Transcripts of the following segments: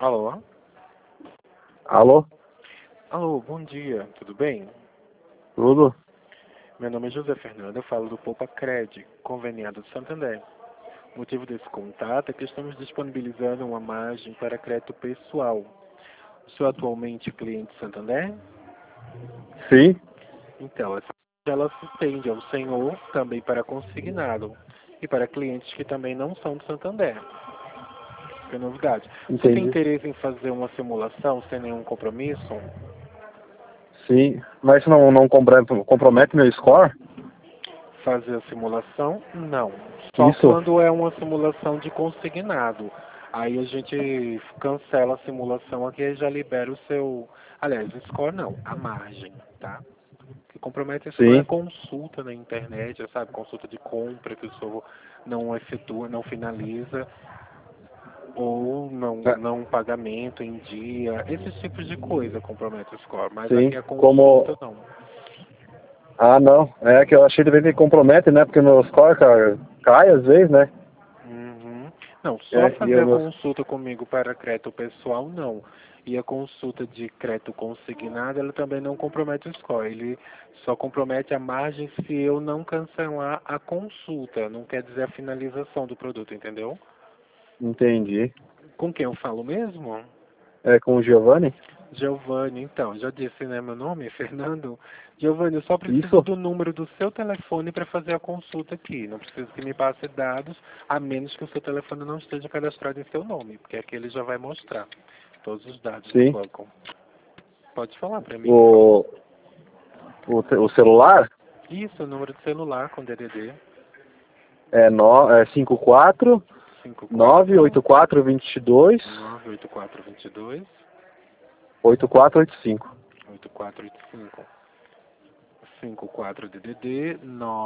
Alô? Alô? Alô, bom dia, tudo bem? Tudo? Meu nome é José Fernando, eu falo do Poupa Cred, conveniado de Santander. O motivo desse contato é que estamos disponibilizando uma margem para crédito pessoal. Sou atualmente cliente de Santander? Sim? Então, essa ela se estende ao senhor também para consignado e para clientes que também não são de Santander. Que é novidade. Você tem Entendi. interesse em fazer uma simulação sem nenhum compromisso? Sim. Mas isso não compromete meu score? Fazer a simulação? Não. Só Isso? quando é uma simulação de consignado. Aí a gente cancela a simulação aqui e já libera o seu. Aliás, o score não, a margem, tá? O que compromete isso é Sim. consulta na internet, sabe? Consulta de compra que o senhor não efetua, não finaliza, ou É, não pagamento em dia. Esses tipos de coisa compromete o score, mas aqui sim. a consulta Como... não. Ah, não. É que eu achei que me compromete, né? Porque meu score cai às vezes, né? Uhum. Não, só É, e fazer eu... a consulta comigo para crédito pessoal, não. E a consulta de crédito consignado, ela também não compromete o score. Ele só compromete a margem se eu não cancelar a consulta. Não quer dizer a finalização do produto, entendeu? Entendi. Com quem eu falo mesmo? É com o Giovanni? Giovanni, então, já disse, né, meu nome, Fernando. Giovanni, eu só preciso Isso? do número do seu telefone para fazer a consulta aqui. Não preciso que me passe dados, a menos que o seu telefone não esteja cadastrado em seu nome, porque aqui ele já vai mostrar todos os dados do Sim. banco. Pode falar para mim, por favor. O, o celular Isso, o número de celular com DDD é 54 54 984 22 98422 8485. 8485. 54 DDD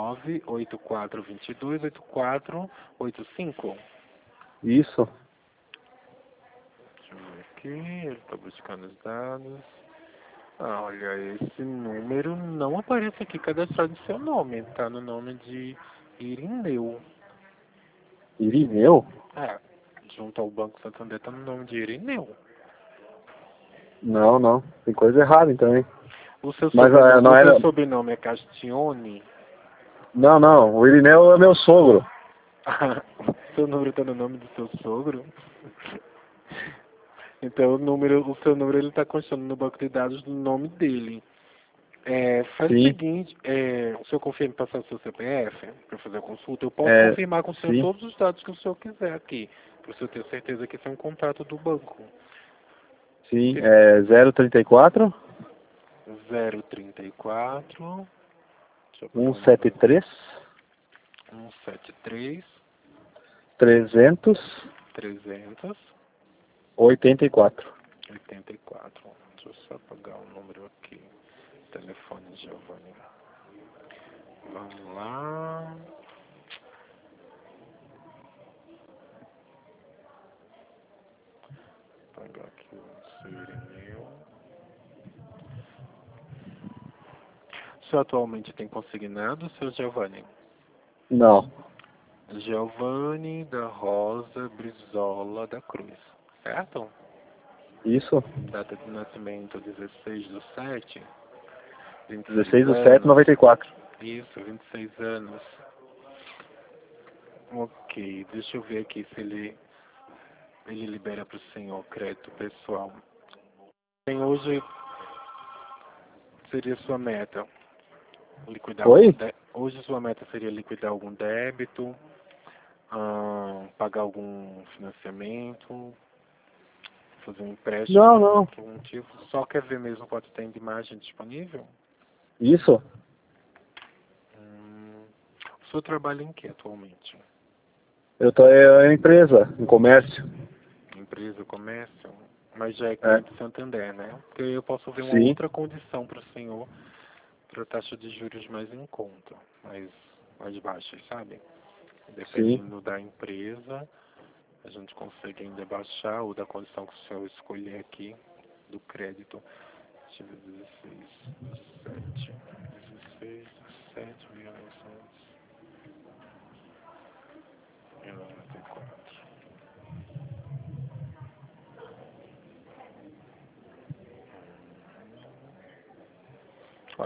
98422 8485. Isso. Deixa eu ver aqui, ele está buscando os dados. Ah, olha, esse número não aparece aqui cadastrado em seu nome, tá no nome de Irineu. Irineu? É, junto ao Banco Santander tá no nome de Irineu. Não, não. Tem coisa errada então, hein? Mas não O seu era. sobrenome é Castione? Não, não. O Irineu é meu sogro. Seu número tá no nome do seu sogro? Então o seu número ele está constando no banco de dados do nome dele. Faz o Sim. seguinte, o senhor confia em passar o seu CPF para fazer a consulta? Eu posso É, confirmar com o senhor sim. todos os dados que o senhor quiser aqui, para o senhor ter certeza que esse é um contrato do banco. Sim. É 034 034, deixa eu pegar o número, 173 173 300 300 84. 84. Deixa eu só pegar o número aqui. Telefone de Giovanni. Vamos lá. Pegar aqui o seu Irineu. O senhor atualmente tem consignado, seu Giovanni? Não. Giovanni da Rosa Brizola da Cruz, certo? Isso. Data de nascimento 16 do 7, 26 16 do 7 anos. 94. Isso, 26 anos. Ok, deixa eu ver aqui se ele libera para o senhor crédito pessoal. Tem hoje seria sua meta liquidar algum Oi? hoje sua meta seria liquidar algum débito, pagar algum financiamento, fazer um Não, empréstimo não. por um motivo. Só quer ver mesmo quanto tem de margem disponível? Isso. O senhor trabalha em que atualmente? Eu tô em empresa, em comércio. Empresa, comércio? Mas já é É. cliente Santander, né? Porque eu posso ver uma Sim. outra condição para o senhor, para taxa de juros mais em conta, mais baixas, sabe? Sim. Dependendo da empresa, a gente consegue ainda baixar ou da condição que o senhor escolher aqui do crédito. Deixa eu ver, 16, 17, 16, 17.994.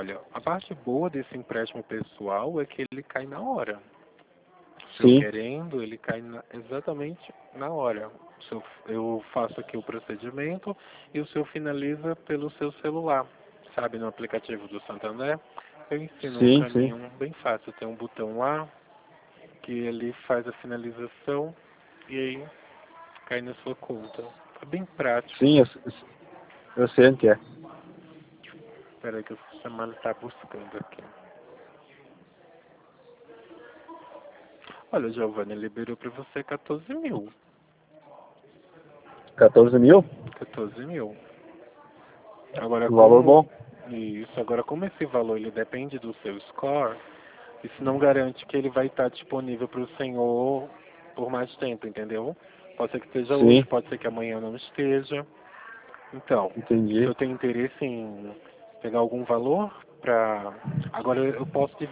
Olha, a parte boa desse empréstimo pessoal é que ele cai na hora. Se eu Sim, querendo, ele cai exatamente na hora. Eu faço aqui o procedimento e o senhor finaliza pelo seu celular. Sabe, no aplicativo do Santander, eu ensino um sim, sim. caminho bem fácil. Tem um botão lá que ele faz a finalização e aí cai na sua conta. É bem prático. Sim, eu sei onde que é. Espera aí que o sistema está buscando aqui. Olha, Giovanni, liberou para você 14 mil. 14 mil? 14 mil. Agora, Um valor como bom? isso, agora como esse valor ele depende do seu score, isso não garante que ele vai estar disponível para o senhor por mais tempo, entendeu? Pode ser que esteja hoje, Sim, pode ser que amanhã não esteja. Então, o entendi. senhor tem interesse em pegar algum valor para... Agora eu posso